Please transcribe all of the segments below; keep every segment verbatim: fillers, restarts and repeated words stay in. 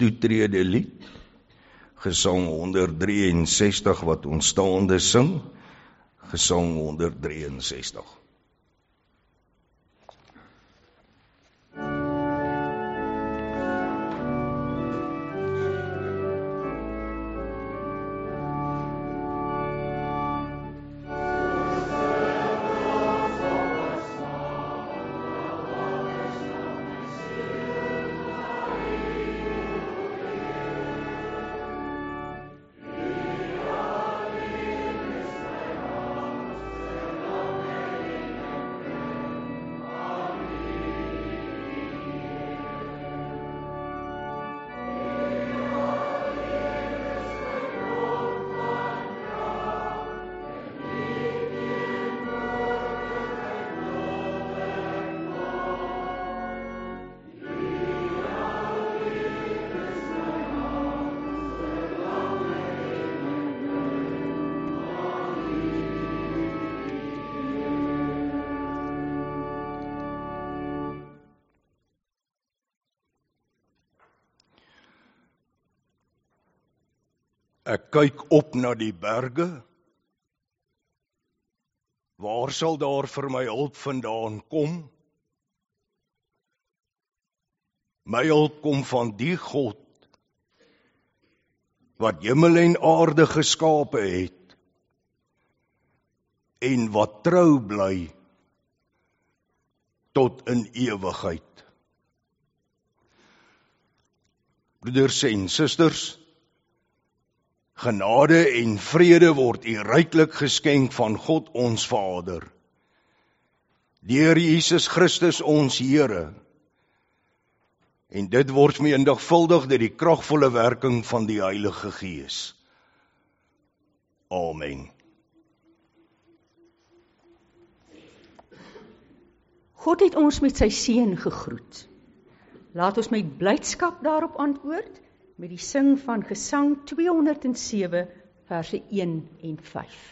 toetrede lied, Gesang honderd drie en sestig wat ons staande sing, Gesang honderd drie en sestig. Ek kyk op na die berge, waar sal daar vir my hulp vandaan kom? My hulp kom van die God, wat hemel en aarde geskape het, en wat trou bly, tot in ewigheid. Broeders en susters, genade en vrede word u ryklik geskenk van God ons Vader, deur Jesus Christus ons Here, en dit word menigvuldig deur die kragvolle werking van die Heilige Gees. Amen. God het ons met sy seën gegroet. Laat ons met blydskap daarop antwoord, met die sing van Gesang tweehonderd sewe, verse een en vyf.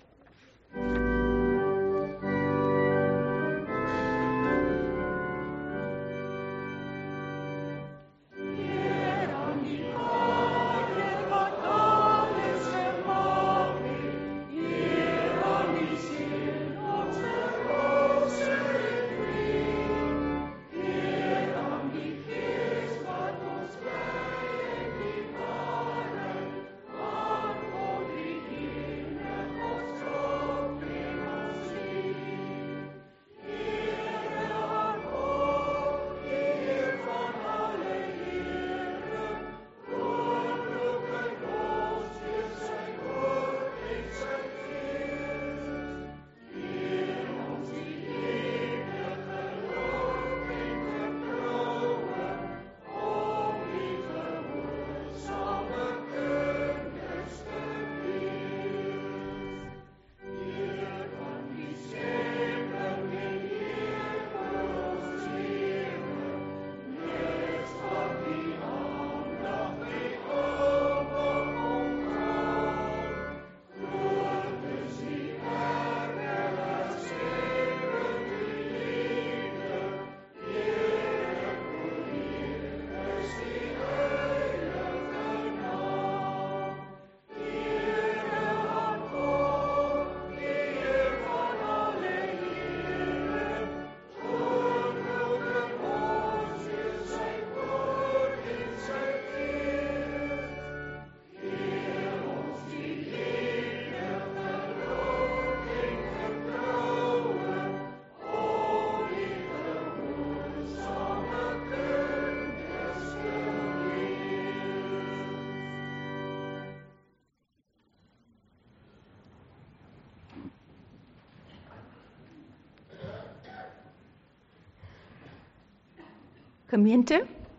Gemeente,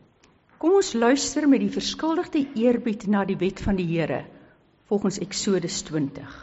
kom ons luister met die verskuldigde eerbied na die wet van die Here, volgens Eksodus twintig.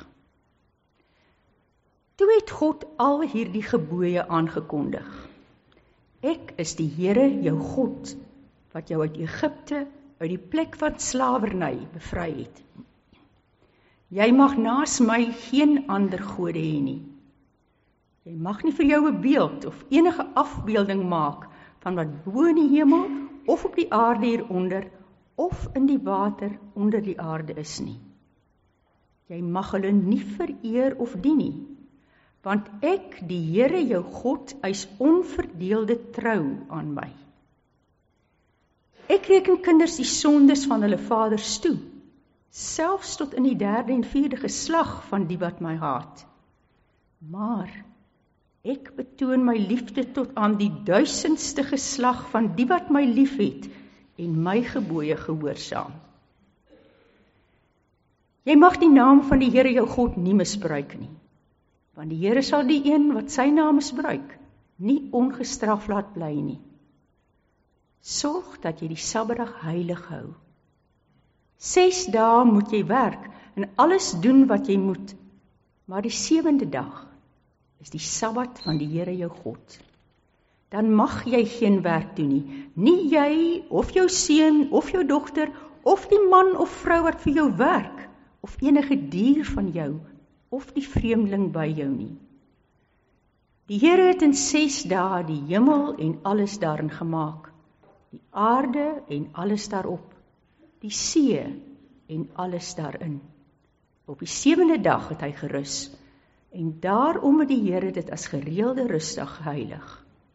Toe het God al hierdie gebooie aangekondig. Ek is die Here, jou God, wat jou uit Egipte, uit die plek van slawerny bevry het. Jy mag naas my geen ander gode hê nie. Jy mag nie vir jou 'n beeld of enige afbeelding maak van wat bo in die hemel of op die aarde hieronder of in die water onder die aarde is nie. Jy mag hulle nie vereer of dien nie, want ek, die Here jou God, is onverdeelde trou aan my. Ek reken kinders die sondes van hulle vaders toe, selfs tot in die derde en vierde geslag van die wat my haat. Maar ek betoon my liefde tot aan die duisendste geslag van die wat my liefhet en my gebooie gehoorsaam. Jy mag die naam van die Here jou God nie misbruik nie, want die Here sal die een wat sy naam misbruik, nie ongestraf laat bly nie. Sorg dat jy die Sabbatdag heilig hou. Ses dae moet jy werk en alles doen wat jy moet, maar die sewende dag is die Sabbat van die Here jou God. Dan mag jy geen werk doen nie, nie jy of jou seun of jou dogter of die man of vrou wat vir jou werk, of enige dier van jou, of die vreemdeling by jou nie. Die Here het in ses dae die hemel en alles daarin gemaak, die aarde en alles daarop, die see en alles daarin. Op die sewende dag het hy gerus, en daarom het die Here dit as gereelde rustdag geheilig.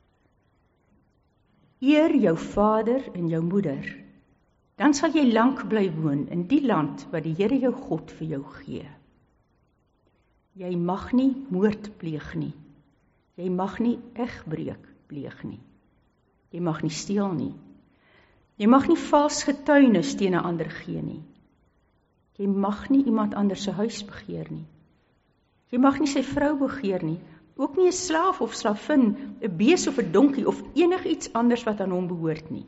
Eer jou vader en jou moeder, dan sal jy lank bly woon in die land wat die Here jou God vir jou gee. Jy mag nie moord pleeg nie, jy mag nie egbreek pleeg nie, jy mag nie steel nie, jy mag nie vals getuienis teen 'n ander gee nie, jy mag nie iemand anders se huis begeer nie, jy mag nie sy vrou begeer nie, ook nie 'n slaaf of slavin, 'n bees of 'n donkie of enigiets anders wat aan hom behoort nie.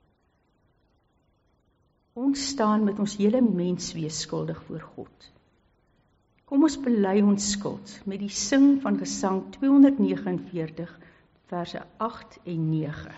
Ons staan met ons hele menswees skuldig voor God. Kom ons bely ons skuld met die sing van Gesang tweehonderdnegenenveertig, verse agt en nege.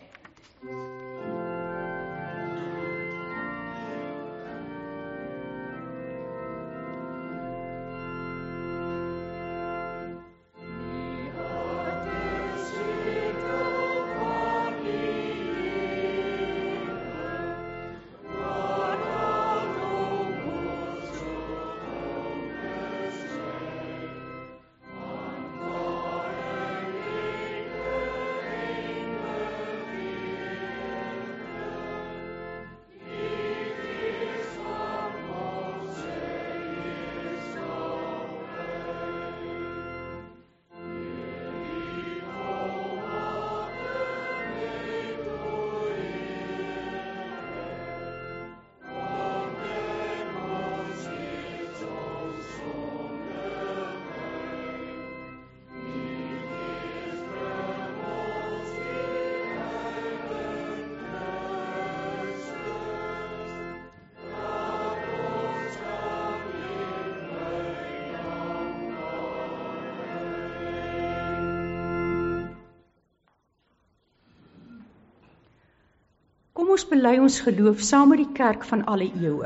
Kom ons bely ons geloof saam met die kerk van alle eeue.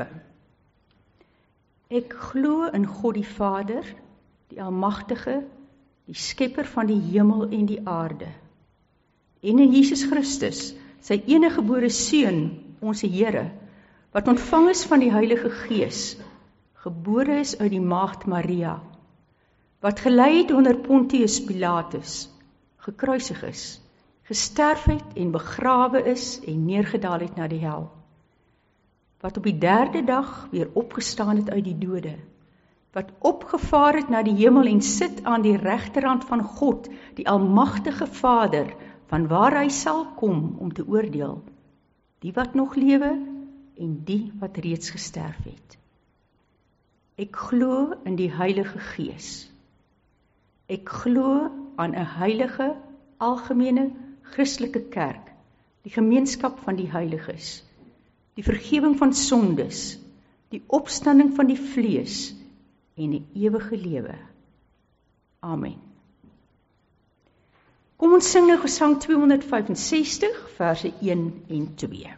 Ek glo in God die Vader, die Almagtige, die Skepper van die hemel en die aarde, en in Jesus Christus, sy enige gebore Seun, ons Here, wat ontvang is van die Heilige Gees, gebore is uit die maagd Maria, wat gelei het onder Pontius Pilatus, gekruisig is, gesterf het en begrawe is en neergedaal het na die hel, wat op die derde dag weer opgestaan het uit die dode, wat opgevaar het na die hemel en sit aan die regterhand van God, die Almagtige Vader, van waar hy sal kom om te oordeel, die wat nog lewe en die wat reeds gesterf het. Ek glo in die Heilige Gees. Ek glo aan 'n heilige, algemene, Christelike kerk, die gemeenskap van die heiliges, die vergifnis van sondes, die opstanding van die vlees en die ewige lewe. Amen. Kom ons sing nou Gesang tweehonderdvyfensestig, verse een en twee.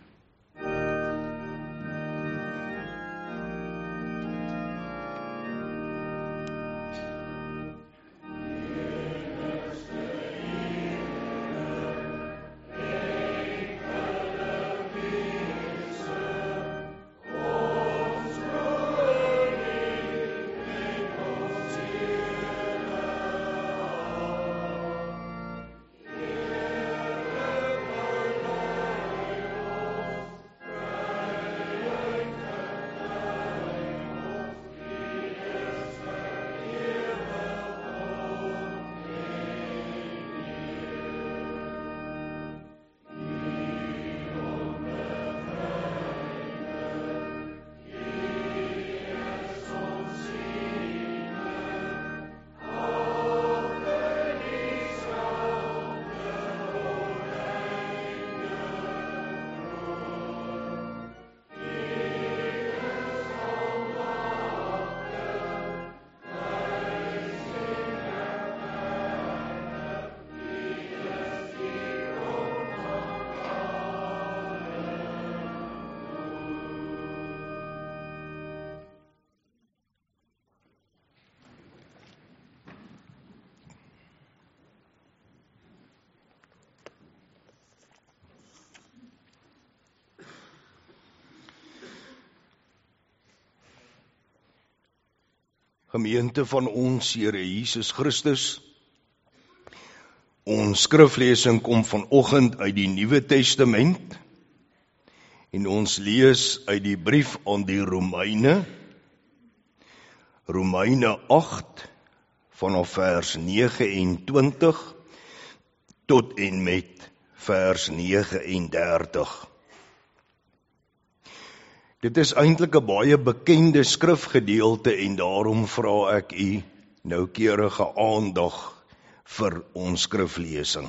Gemeente van ons Here Jesus Christus. Ons skriflesing kom vanoggend uit die Nuwe Testament en ons lees uit die brief aan die Romeine, Romeine agt vanaf vers negenentwintig tot en met vers negenendertig. Dit is eintlik 'n baie bekende skrifgedeelte en daarom vra ek u noukeurige aandag vir ons skriflesing.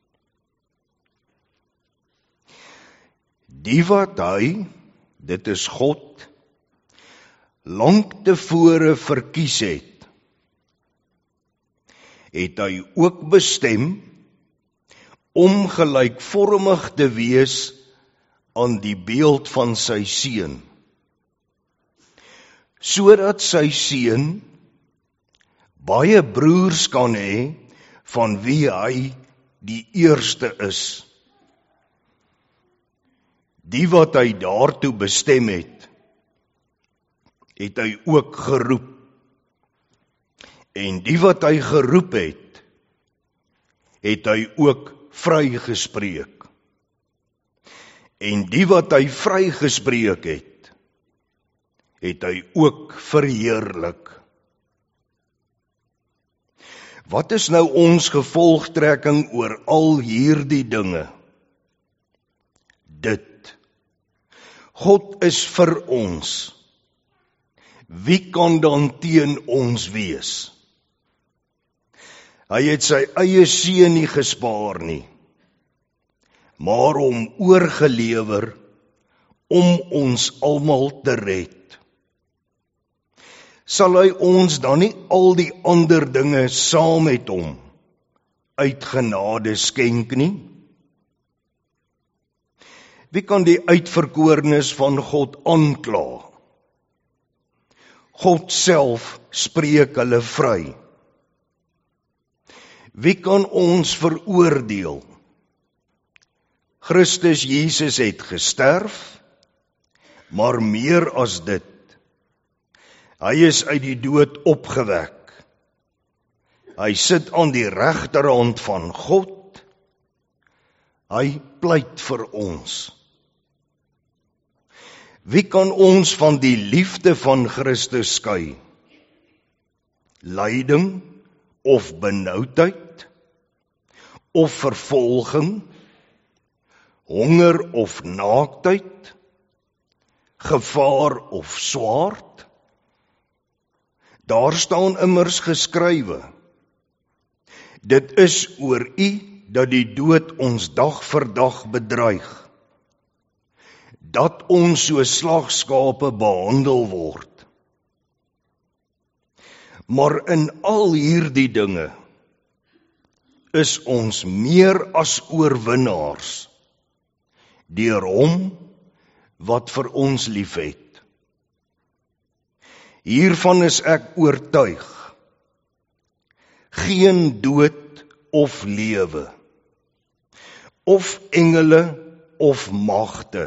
Die wat hy, dit is God, lank tevore verkies het, het hy ook bestem om gelykvormig te wees aan die beeld van sy seun, sodat sy seun baie broers kan hê van wie hy die eerste is. Die wat hy daartoe bestem het, het hy ook geroep. En die wat hy geroep het, het hy ook vrygespreek. En die wat hy vrygespreek het, het hy ook verheerlik. Wat is nou ons gevolgtrekking oor al hierdie dinge? Dit. God is vir ons. Wie kan dan teen ons wees? Hy het sy eie seun nie gespaar nie, maar hom oorgelewer om ons almal te red. Sal hy ons dan nie al die ander dinge saam met hom uit genade skenk nie? Wie kan die uitverkorenes van God aankla? God self spreek hulle vry. Wie kan ons veroordeel? Christus Jesus het gesterf, maar meer as dit. Hy is uit die dood opgewek. Hy sit aan die regterhand van God. Hy pleit vir ons. Wie kan ons van die liefde van Christus skei? Lyding of benoudheid, of vervolging, honger of naaktheid, gevaar of swaard? Daar staan immers geskrywe, dit is oor u dat die dood ons dag vir dag bedreig, dat ons so slagskape behandel word. Maar in al hierdie dinge is ons meer as oorwinnaars deur hom wat vir ons liefhet. Hiervan is ek oortuig, geen dood of lewe, of engele of magte,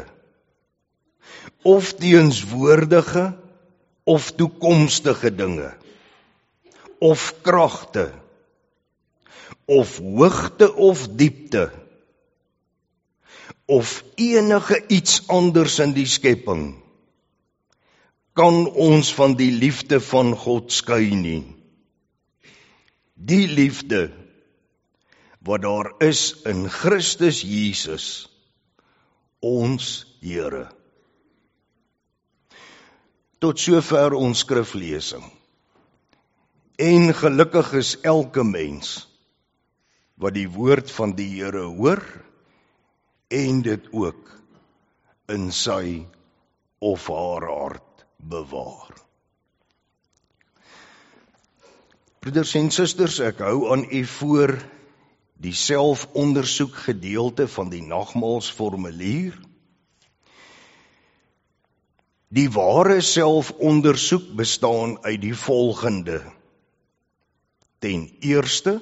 of teenswoordige of toekomstige dinge, of kragte, of hoogte of diepte, of enige iets anders in die skepping, kan ons van die liefde van God skei nie. Die liefde wat daar is in Christus Jesus, ons Here. Tot sover ons skriflesing. En gelukkig is elke mens wat die woord van die Here hoor en dit ook in sy of haar hart bewaar. Broeders en susters, ek hou aan u voor die selfondersoek gedeelte van die nagmaalsformulier. Die ware selfondersoek bestaan uit die volgende. Ten eerste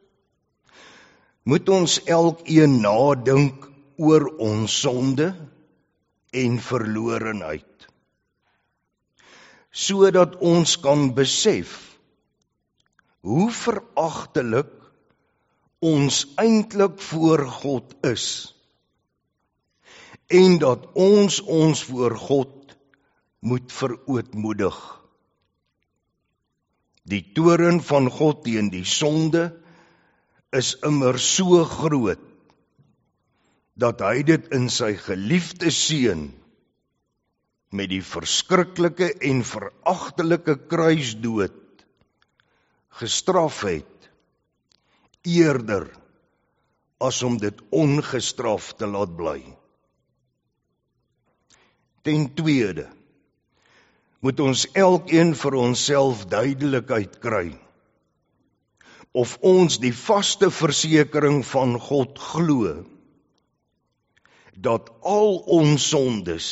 moet ons elkeen nadink oor ons sonde en verlorenheid. sodat ons kan besef hoe veragtelik ons eintlik voor God is en dat ons ons voor God moet verootmoedig. Die toorn van God teen die sonde is immer so groot dat hy dit in sy geliefde seun met die verskriklike en veragtelike kruisdood gestraf het, eerder as om dit ongestraf te laat bly. Ten tweede, moet ons elkeen vir onsself duidelikheid kry, of ons die vaste versekering van God glo, dat al ons sondes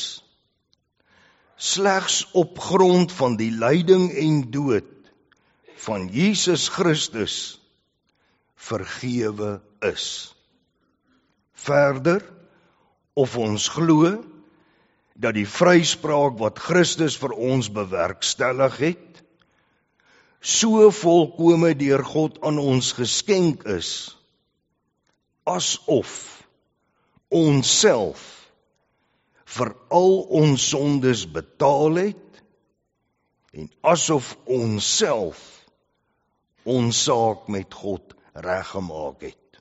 slegs op grond van die lyding en dood van Jesus Christus vergewe is. Verder, of ons glo dat die vryspraak wat Christus vir ons bewerkstellig het, so volkome deur God aan ons geskenk is, asof ons self vir al ons sondes betaal het, en asof ons self ons saak met God reggemaak het.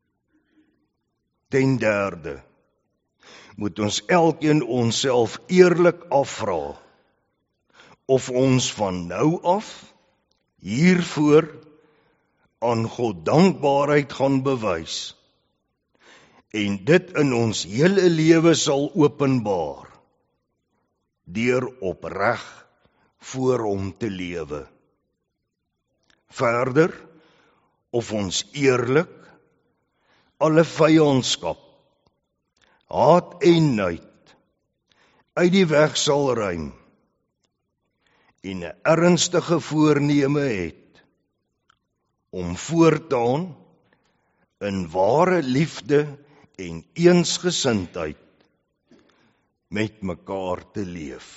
Ten derde, moet ons elkeen onsself eerlik afvra, of ons van nou af hiervoor aan God dankbaarheid gaan bewys, en dit in ons hele lewe sal openbaar, deur opreg voor hom te lewe. Verder, of ons eerlik alle vyandskap, haat en nait uit die weg sal ruim, en 'n ernstige voorneme het om voortaan in ware liefde en eensgesindheid met mekaar te leef.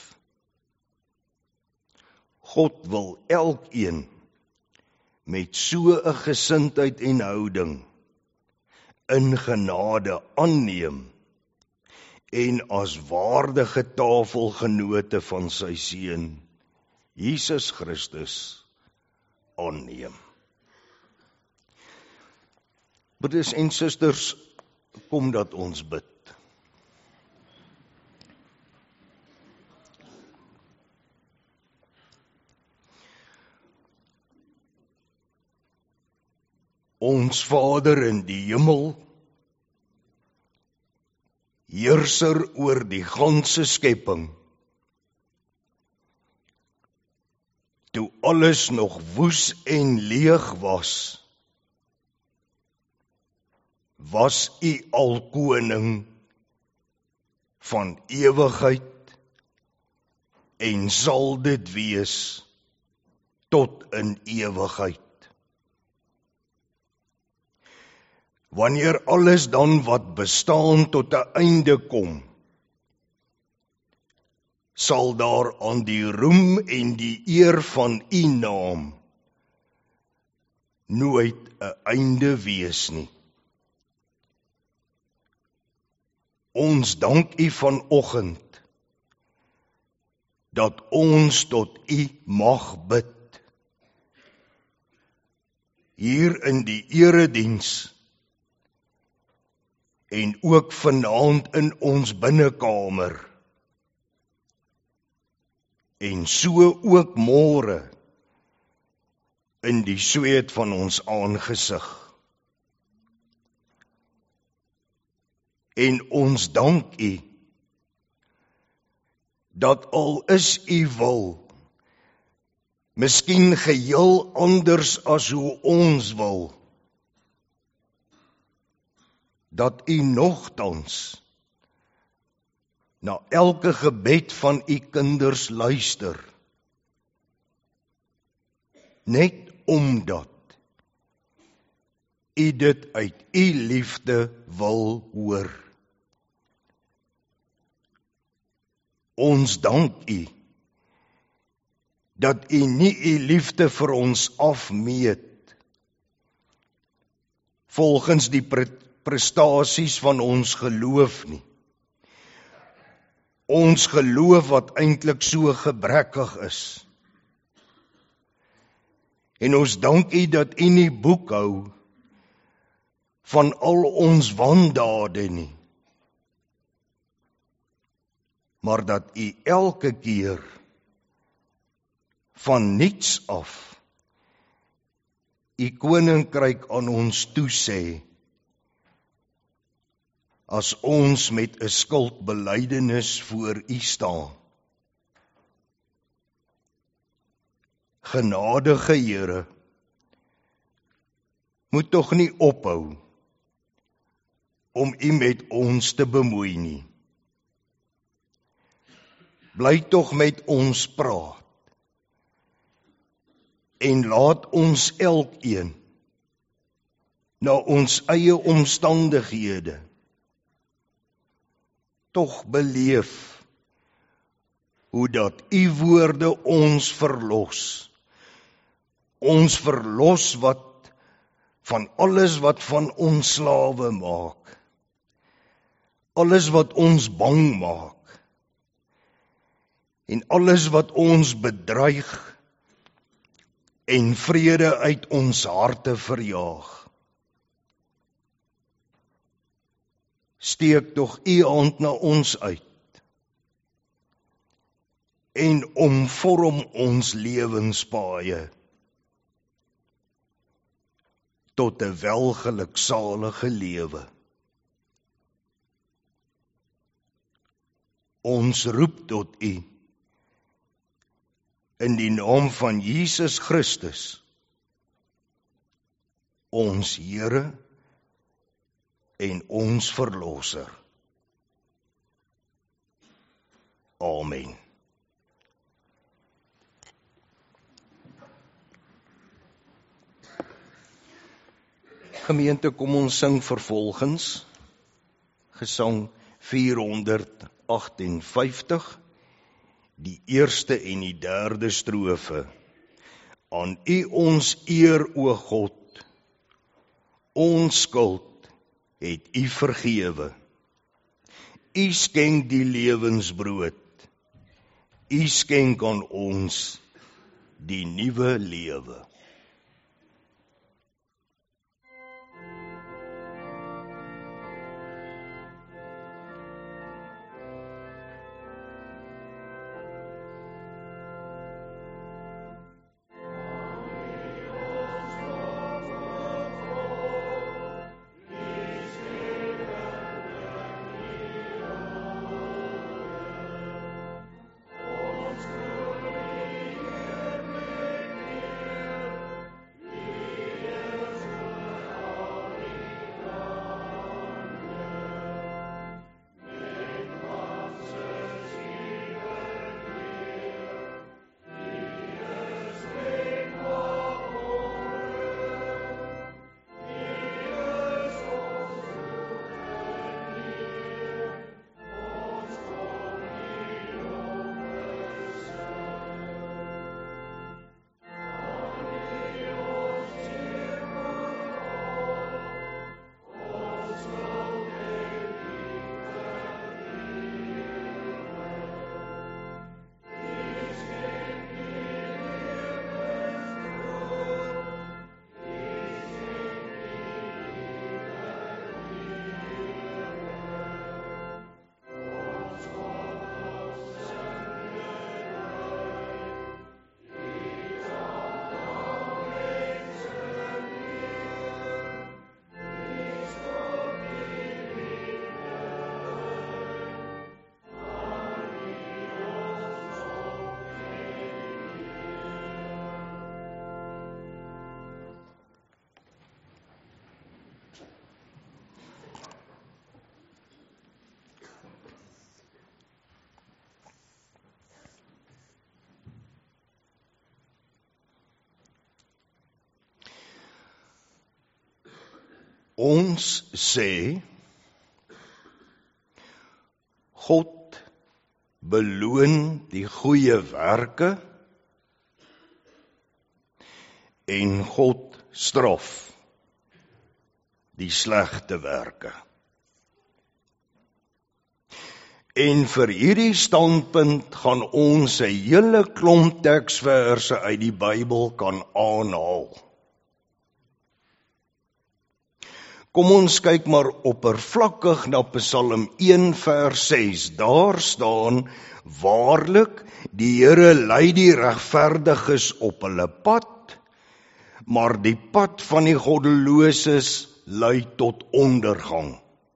God wil elkeen met so 'n gesindheid en houding in genade aanneem en as waardige tafelgenote van sy seun Jesus Christus aanneem. Broeders en susters, kom dat ons bid. Ons Vader in die hemel, heerser oor die ganse skepping, toe alles nog woes en leeg was, was U al koning van ewigheid en sal dit wees tot in ewigheid. Wanneer alles dan wat bestaan tot 'n einde kom, sal daar aan die roem en die eer van U naam nooit 'n einde wees nie. Ons dank U vanoggend dat ons tot U mag bid. Hier in die erediens en ook vanaand in ons binnekamer. En so ook môre in die sweet van ons aangesig. En ons dank U dat al is U wil, miskien geheel anders as hoe ons wil, dat U nogtans na elke gebed van U kinders luister, net omdat U dit uit U liefde wil hoor. Ons dank U dat U nie U liefde vir ons afmeet volgens die pre prestasies van ons geloof nie. Ons geloof wat eintlik so gebrekkig is. En ons dank U dat U nie boek hou van al ons wandade nie, maar dat U elke keer van niets af U koninkryk aan ons toesê, as ons met 'n skuldbelydenis voor U staan. Genadige Here, moet tog nie ophou om U met ons te bemoei nie. Bly tog met ons praat en laat ons elkeen na ons eie omstandighede tog beleef hoe dat U woorde ons verlos. Ons verlos wat van alles wat van ons slawe maak. Alles wat ons bang maak. En alles wat ons bedreig en vrede uit ons harte verjaag. Steek tog U hand na ons uit en omvorm ons lewenspaaie tot 'n welgeluksalige lewe. Ons roep tot U in die naam van Jesus Christus, ons Here en ons Verlosser. Amen. Gemeente, kom ons sing vervolgens Gesang vierhonderdagtenvyftig, die eerste en die derde strofe. Aan U ons eer, o God, ons skuld het U vergewe. U skenk die lewensbrood, U skenk aan ons die nuwe lewe. Ons sê, God beloon die goeie werke en God straf die slegte werke. En vir hierdie standpunt gaan ons 'n hele klomp teksverse uit die Bybel kan aanhaal. Kom ons kyk maar oppervlakkig na Psalm een vers ses. Daar staan, waarlik, die Here lei die regverdiges op hulle pad, maar die pad van die goddeloses lei tot ondergang.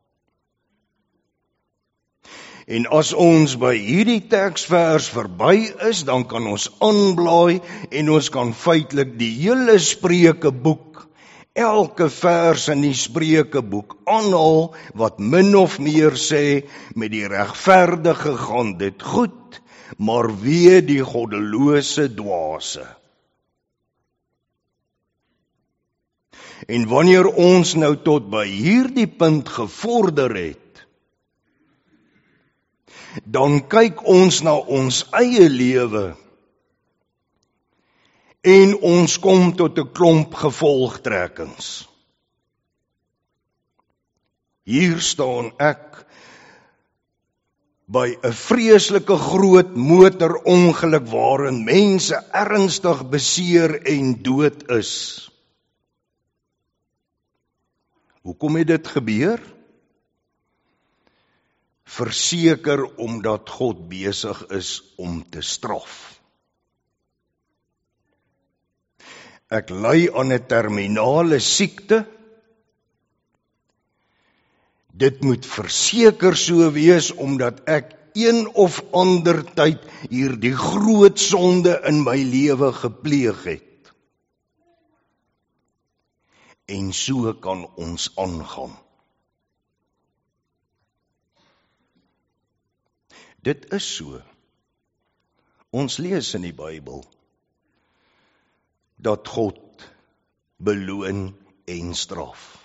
En as ons by hierdie teksvers verby is, dan kan ons aanblaai en ons kan feitelik die hele Spreukeboek, elke vers in die Spreukeboek aanhaal wat min of meer sê, met die regverdige gaan dit goed, maar wee die goddelose dwaase. En wanneer ons nou tot by hierdie punt gevorder het, dan kyk ons na ons eie lewe en ons kom tot 'n klomp gevolgtrekkings. Hier staan ek by 'n vreeslike groot motorongeluk waarin mense ernstig beseer en dood is. Hoekom het dit gebeur? Verseker omdat God besig is om te straf. Ek ly aan 'n terminale siekte. Dit moet verseker so wees omdat ek een of ander tyd hierdie groot sonde in my lewe gepleeg het. En so kan ons aangaan. Dit is so. Ons lees in die Bybel dat God beloon en straf.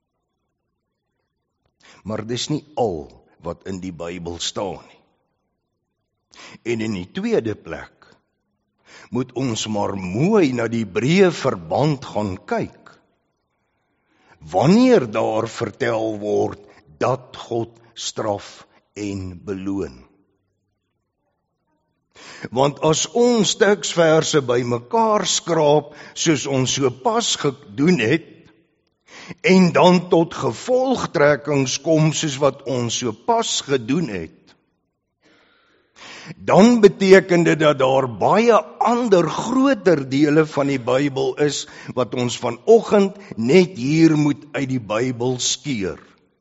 Maar dis nie al wat in die Bybel staan nie. En in die tweede plek moet ons maar mooi na die breë verband gaan kyk. Wanneer daar vertel word dat God straf en beloon. Want as ons teksverse bymekaar skraap, soos ons so pas gedoen het, en dan tot gevolgtrekkings kom soos wat ons so pas gedoen het, dan beteken dit dat daar baie ander groter dele van die Bybel is, wat ons vanoggend net hier moet uit die Bybel skeur.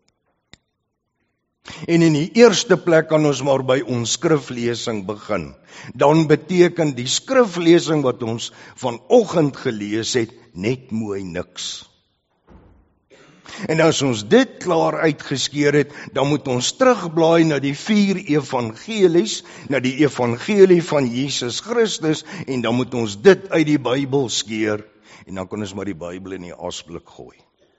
En in die eerste plek kan ons maar by ons skriflesing begin. Dan beteken die skriflesing wat ons vanoggend gelees het, net mooi niks. En as ons dit klaar uitgeskeer het, dan moet ons terugblaai na die vier evangelies, na die evangelie van Jesus Christus, en dan moet ons dit uit die Bybel skeer, en dan kan ons maar die Bybel in die asblik gooi.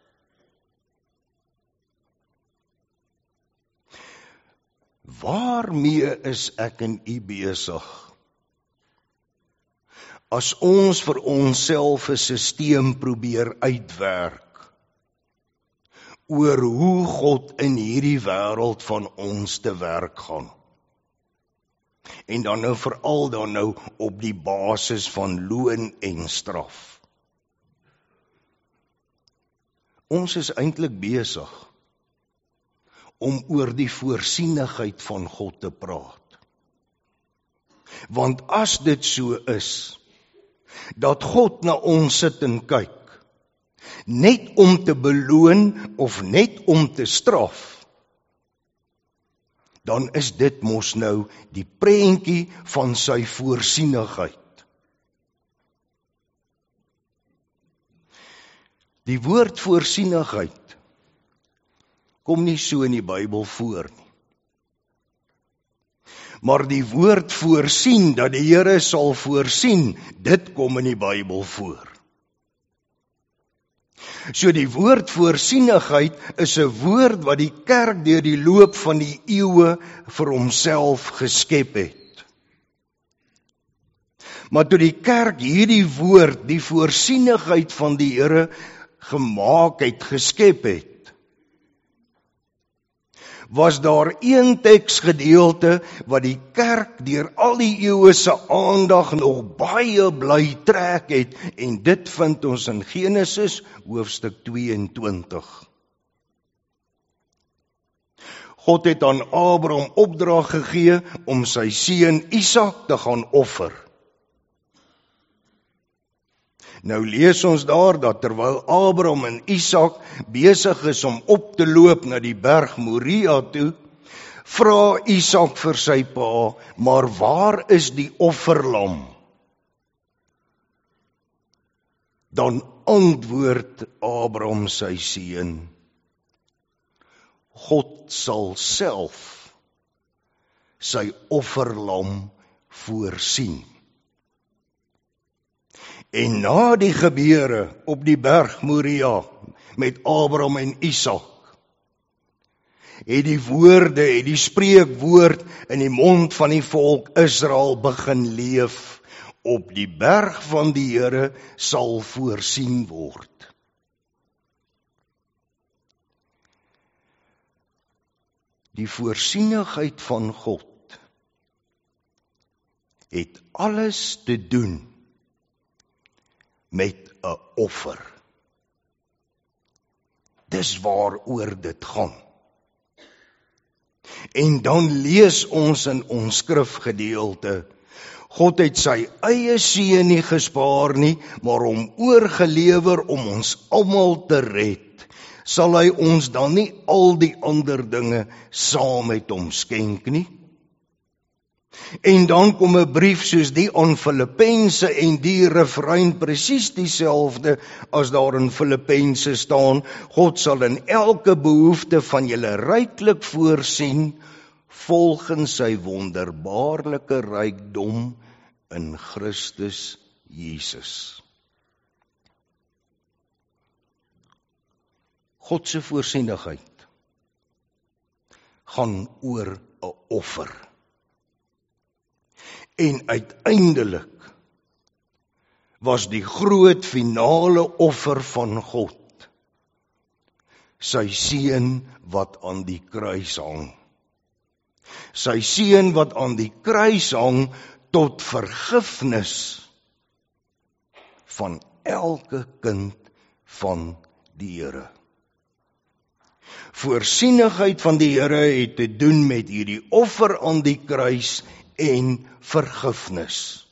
Waarmee is ek en u besig? As ons vir onsself 'n sisteem probeer uitwerk oor hoe God in hierdie wêreld van ons te werk gaan. En dan nou veral dan nou op die basis van loon en straf. Ons is eintlik besig om oor die voorsienigheid van God te praat. Want as dit so is, dat God na ons sit en kyk, net om te beloon of net om te straf, dan is dit mos nou die prentjie van sy voorsienigheid. Die woord voorsienigheid kom nie so in die Bybel voor nie. Maar die woord voorsien, dat die Here sal voorsien, dit kom in die Bybel voor. So die woord voorsienigheid is 'n woord wat die kerk deur die loop van die eeue vir homself geskep het. Maar toe die kerk hierdie woord, die voorsienigheid van die Here gemaak het, geskep het, was daar een teksgedeelte wat die kerk deur al die eeue se aandag nog baie bly trek het, en dit vind ons in Genesis hoofstuk tweeëntwintig. God het aan Abraham opdrag gegee om sy seun Isak te gaan offer. Nou lees ons daar dat terwyl Abraham en Isak besig is om op te loop na die berg Moria toe, vra Isak vir sy pa, maar waar is die offerlam? Dan antwoord Abraham sy seun, God sal self sy offerlam voorsien. En na die gebeure op die berg Moria met Abraham en Isak, het die woorde, het die spreekwoord in die mond van die volk Israel begin leef. Op die berg van die Here sal voorsien word. Die voorsienigheid van God het alles te doen met 'n offer. Dis waaroor dit gaan. En dan lees ons in ons skrifgedeelte, God het sy eie seun nie gespaar nie, maar hom oorgelewer om ons almal te red. Sal hy ons dan nie al die ander dinge saam met hom skenk nie? En dan kom 'n brief soos die aan Filippense en die refrein presies dieselfde as daar in Filippense staan, God sal in elke behoefte van julle ryklik voorsien, volgens sy wonderbaarlike rykdom in Christus Jesus. God se voorsienigheid gaan oor 'n offer. En uiteindelik was die groot finale offer van God sy seun wat aan die kruis hang. Sy seun wat aan die kruis hang tot vergifnis van elke kind van die Here. Voorsienigheid van die Here het te doen met hierdie offer aan die kruis en vergifnis.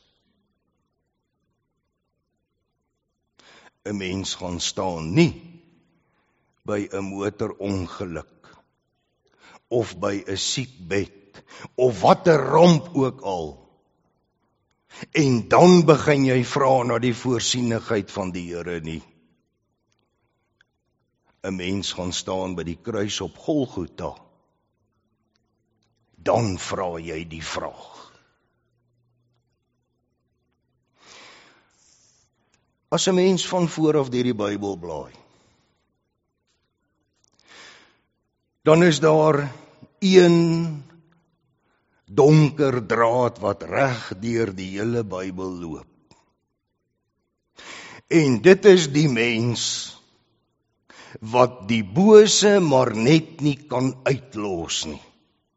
'n Mens gaan staan nie by 'n motorongeluk of by 'n siekbed of watter ramp ook al. En dan begin jy vra na die voorsienigheid van die Here nie. 'n Mens gaan staan by die kruis op Golgotha. Dan vra jy die vraag. As 'n mens van voor af deur die Bybel blaai, dan is daar een donker draad wat reg deur die hele Bybel loop. En dit is die mens wat die bose maar net nie kan uitlos nie.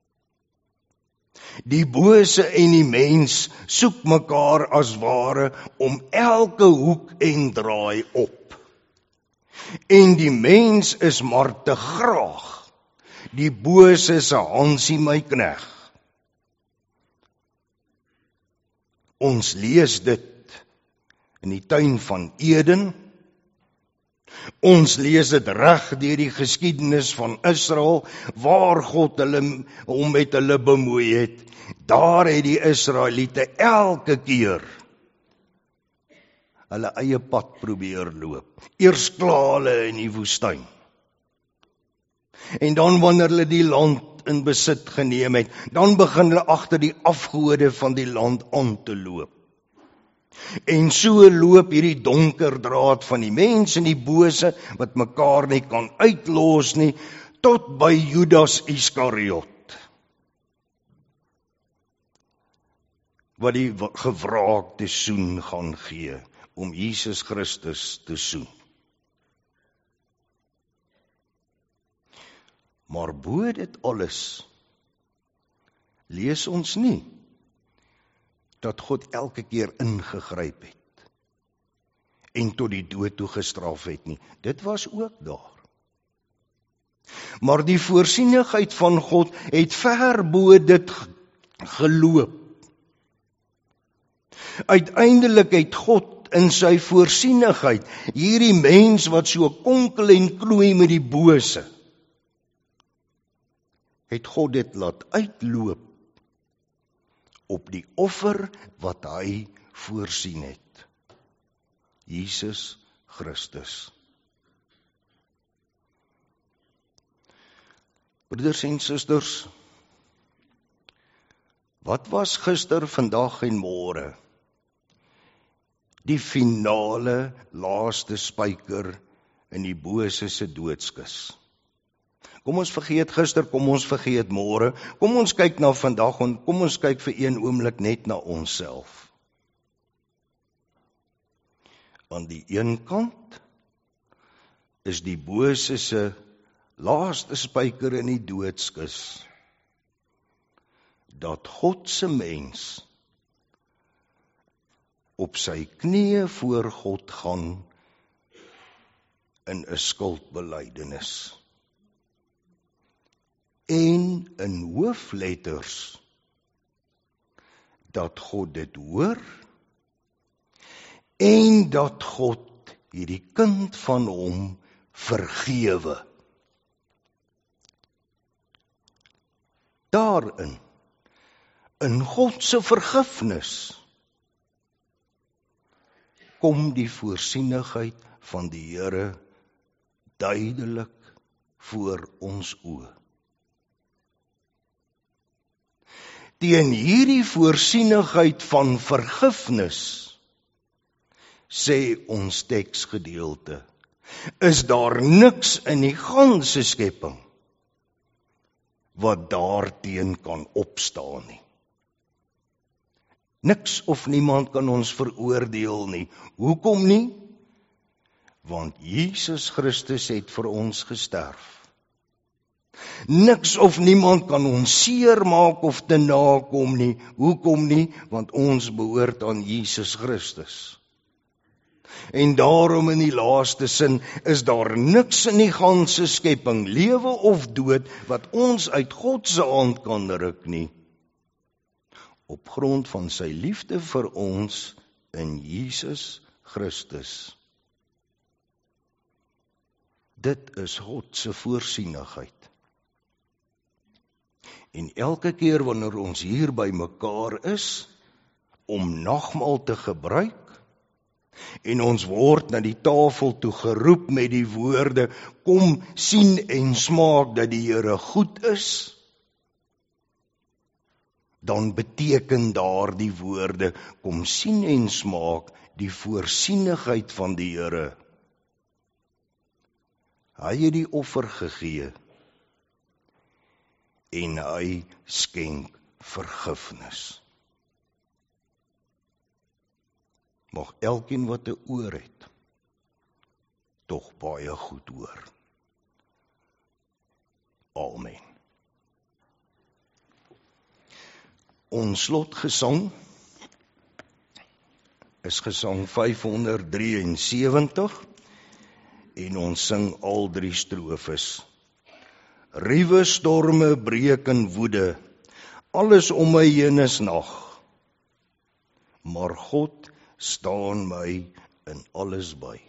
Die bose en die mens soek mekaar as ware om elke hoek en draai op. En die mens is maar te graag die bose se Hansie my knegg. Ons lees dit in die tuin van Eden. Ons lees dit reg deur die geskiedenis van Israel, waar God hulle hom met hulle bemoei het. Daar het die Israeliete elke keer hulle eie pad probeer loop. Eers kla hulle in die woestyn. En dan wanneer hulle die land in besit geneem het, dan begin hulle agter die afgode van die land aan te loop. En so loop hierdie donker draad van die mens en die bose, wat mekaar nie kan uitlos nie, tot by Judas Iskariot. wat die gewraakte soen gaan gee, om Jesus Christus te soen. Maar bo dit alles, lees ons nie, dat God elke keer ingegryp het, en tot die dood toe gestraf het nie. Dit was ook daar. Maar die voorsienigheid van God het ver bo dit geloop. Uiteindelik het God in sy voorsienigheid, hierdie mens wat so konkel en knoei met die bose, het God dit laat uitloop op die offer wat hy voorsien het. Jesus Christus. Broeders en susters, wat was gister, vandag en môre die finale laaste spyker in die bose se doodskus? Kom ons vergeet gister, kom ons vergeet môre, kom ons kyk na vandag en kom ons kyk vir een oomblik net na onsself. Aan die een kant is die bose se laaste spyker in die doodskus, dat God se mens op sy knieë voor God gaan in 'n skuldbelydenis. En in hoofletters dat God dit hoor en dat God hierdie kind van hom vergewe. Daarin, in God se vergifnis, kom die voorsienigheid van die Here duidelik voor ons oë. Teen hierdie voorsienigheid van vergifnis, sê ons teksgedeelte, is daar niks in die ganse skepping wat daarteen kan opstaan nie. Niks of niemand kan ons veroordeel nie. Hoekom nie? Want Jesus Christus het vir ons gesterf. Niks of niemand kan ons seer maak of te nakom nie. Hoekom nie? Want ons behoort aan Jesus Christus. En daarom in die laaste sin is daar niks in die ganse skepping, lewe of dood, wat ons uit God se hand kan ruk nie. Op grond van sy liefde vir ons in Jesus Christus. Dit is God se voorsienigheid. En elke keer wanneer ons hier by mekaar is, om nagmaal te gebruik, en ons word na die tafel toe geroep met die woorde, kom sien en smaak dat die Here goed is, dan beteken daar die woorde, kom sien en smaak die voorsienigheid van die Here. Hy het die offer gegee, en hy skenk vergifnis. Mag elkeen wat 'n oor het, tog baie goed hoor. Amen. Ons slotgesang is gesang vyfhonderdsewentig en ons sing al drie strofes. Ruwe storme breek in woede, alles om my heen is nag, maar God staan my in alles by.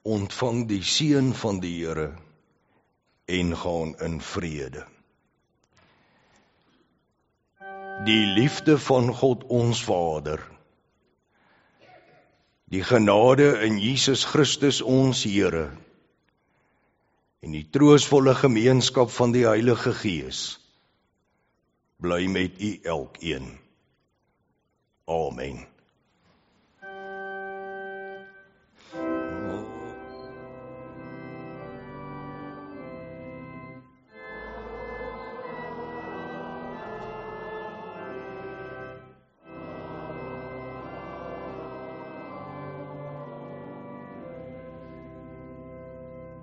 ontvang die seën van die Here en gaan in vrede. Die liefde van God ons Vader, die genade in Jesus Christus ons Here en die troostvolle gemeenskap van die Heilige Gees bly met u elkeen. Amen.